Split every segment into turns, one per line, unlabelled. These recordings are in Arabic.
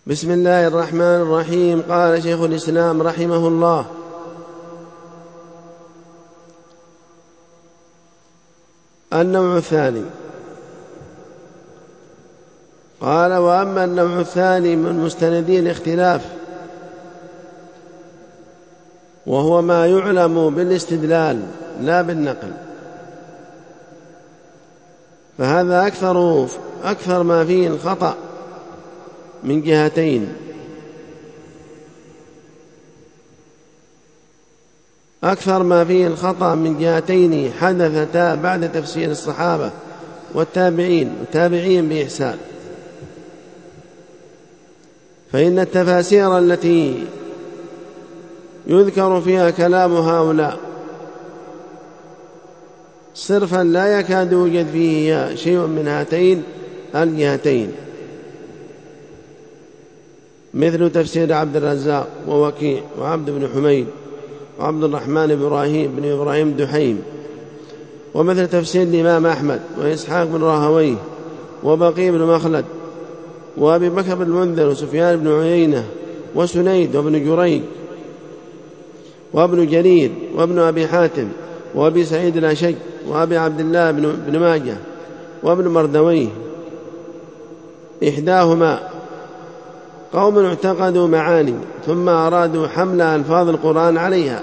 بسم الله الرحمن الرحيم. قال شيخ الإسلام رحمه الله: النوع الثاني. قال: وأما النوع الثاني من مستندي الاختلاف، وهو ما يعلم بالاستدلال لا بالنقل، فهذا أكثر ما فيه الخطأ من جهتين: حدثتا بعد تفسير الصحابة والتابعين بإحسان. فإن التفاسير التي يذكر فيها كلام هؤلاء صرفا لا يكاد يوجد فيه شيء من هاتين الجهتين، مثل تفسير عبد الرزاق ووكيع وعبد بن حميد وعبد الرحمن بن إبراهيم دحيم، ومثل تفسير الإمام أحمد وإسحاق بن راهويه وبقي بن مخلد وأبي بكر بن المنذر وسفيان بن عيينة وسنيد وابن جريج وابن جرير وابن أبي حاتم وأبي سعيد الأشج وأبي عبد الله بن ماجه وابن مردويه. إحداهما قوم اعتقدوا معاني ثم أرادوا حمل ألفاظ القرآن عليها،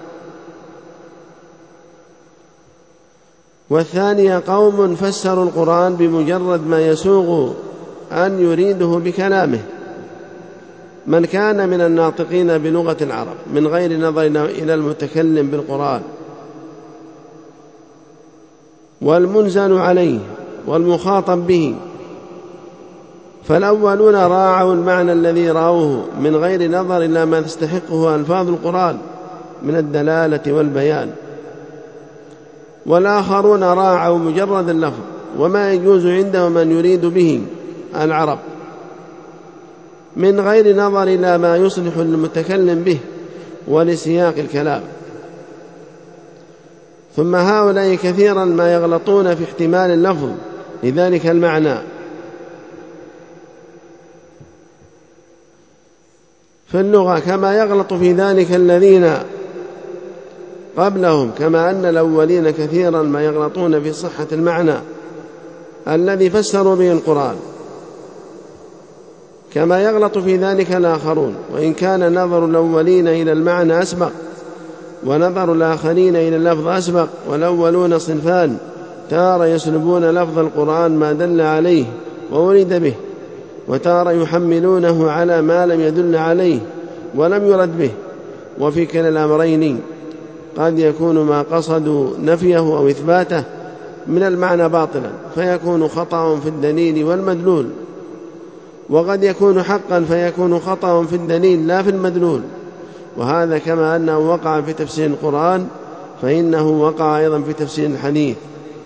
والثانية قوم فسروا القرآن بمجرد ما يسوغ أن يريده بكلامه من كان من الناطقين بلغة العرب من غير نظر إلى المتكلم بالقرآن والمنزل عليه والمخاطب به. فالأولون راعوا المعنى الذي رأوه من غير نظر إلى ما تستحقه ألفاظ القرآن من الدلالة والبيان، والآخرون راعوا مجرد اللفظ وما يجوز عندهم من يريد به العرب من غير نظر إلى ما يصلح المتكلم به ولسياق الكلام. ثم هؤلاء كثيرا ما يغلطون في احتمال اللفظ لذلك المعنى في اللغة، كما يغلط في ذلك الذين قبلهم، كما أن الأولين كثيرا ما يغلطون في صحة المعنى الذي فسروا به القرآن، كما يغلط في ذلك الآخرون. وإن كان نظر الأولين إلى المعنى أسبق ونظر الآخرين إلى اللفظ أسبق، والأولون صنفان: تارة يسلبون لفظ القرآن ما دل عليه وورد به، وتارة يحملونه على ما لم يدل عليه ولم يرد به. وفي كلا الأمرين قد يكون ما قصدوا نفيه أو إثباته من المعنى باطلا فيكون خطأ في الدليل والمدلول، وقد يكون حقا فيكون خطأ في الدليل لا في المدلول. وهذا كما أنه وقع في تفسير القرآن فإنه وقع أيضا في تفسير الحديث.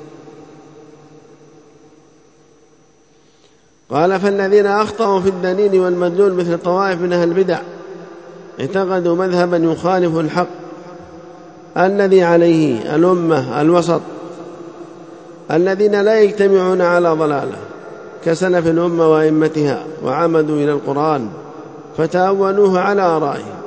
قال: فالذين أخطأوا في الدليل والمدلول مثل طوائف من أهل البدع اعتقدوا مذهبا يخالف الحق الذي عليه الأمة الوسط الذين لا يجتمعون على ضلالة كسلف الأمة وأئمتها، وعمدوا إلى القرآن فتأولوه على آرائهم